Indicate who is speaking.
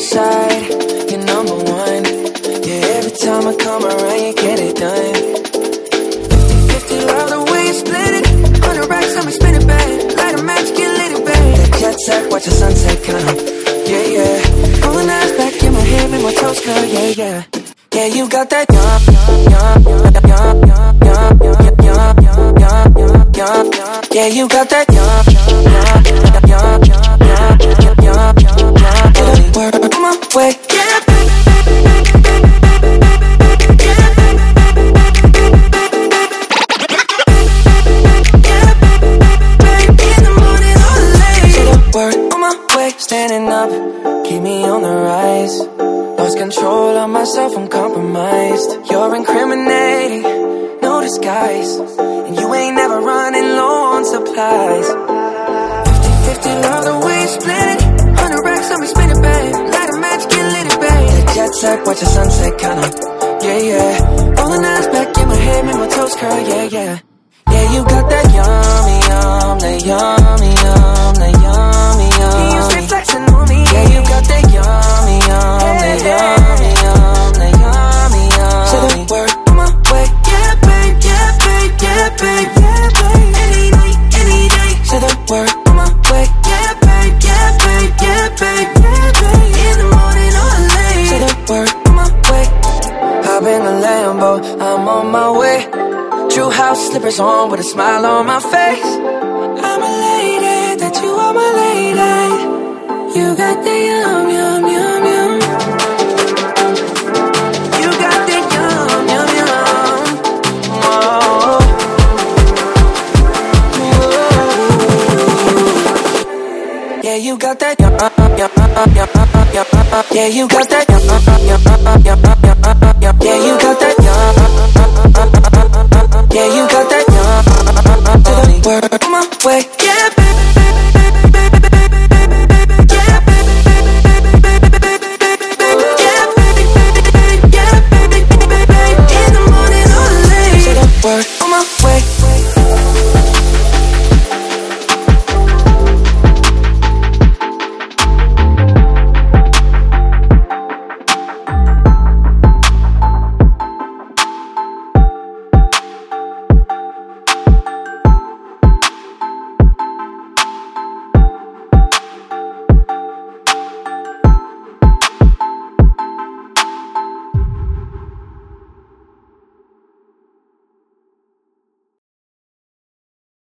Speaker 1: side, you're number one. Yeah, every time I come around, you get it done. 50-50, love the way you split it. 100 racks, I'ma spin it back. Light a match, get lit, it, babe. That jet set, watch the sunset come. Yeah, yeah. Rolling eyes back in my head, make my toes curl. Yeah, yeah. Yeah, you got that yum, yum, yum, yum, yum, yum, yum, yum, yum, yum, yum. Yeah, you got that yum, yum, yum, yum, yum, yum, yum, yum. Get a word on my way. Yeah, standing up, keep me on the rise. Lost control of myself, I'm compromised. You're incriminating, no disguise. And you ain't never running low on supplies. 50-50, love the way you split it. 100 racks, I'ma spin it, babe. Light a match, get lit, it, babe. The jet set, watch the sunset, kinda. Yeah, yeah. Rolling eyes back in my head, make my toes curl, yeah, yeah. Yeah, you got that yummy, yum, that yummy, yum, that yummy, yum. You stay flexing on me. Yeah, you got that yummy, yum, that yummy, yum, that yummy, yum. Say the word on my way. Yeah, babe, yeah, babe, yeah, babe, yeah, babe. Any night, any day. Say the word on my way. Yeah, babe, yeah, babe, yeah, babe, yeah, babe. In the morning or late. Say the word on my way. Hop in the Lambo, I'm on my way. True house slippers on with a smile on my face. I'm elated that you are my lady. You got the yum, yum, yum, yum. You got the yum, yum, yum. Whoa. Whoa. Yeah, you got that yum, yum, yum, yum, yum. Yeah, you got that yum, yum, yum, yum, yum.